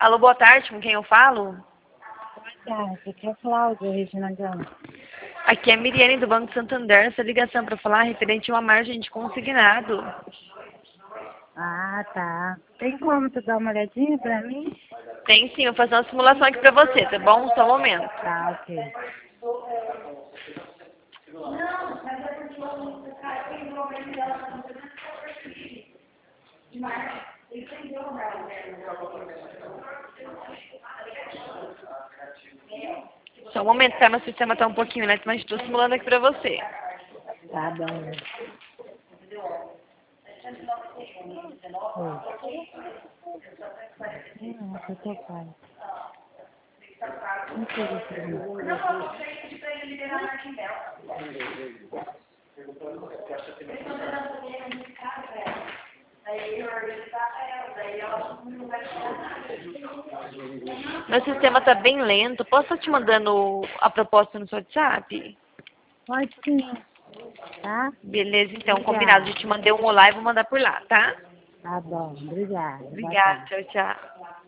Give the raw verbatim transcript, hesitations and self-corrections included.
Alô, boa tarde, com quem eu falo? Boa tarde, aqui é a Cláudia, Regina Gama. Aqui é a Miriane do Banco Santander, essa ligação para falar referente a uma margem de consignado. Ah, tá. Tem como tu dar uma olhadinha pra mim? Tem sim, eu vou fazer uma simulação aqui para você, tá bom? Só um momento. Tá, ok. Só um momento, tá? Meu sistema tá um pouquinho lento, mas estou simulando aqui para você. Tá bom. Oi. Não, eu tô pai. Não sei o que é. Meu sistema tá bem lento. Posso estar te mandando a proposta no seu WhatsApp? Pode sim, tá? Beleza, então, Obrigada. combinado. Eu te mandei um olá e vou mandar por lá, tá? Tá bom, obrigada. Boa Obrigada, tarde. tchau, tchau.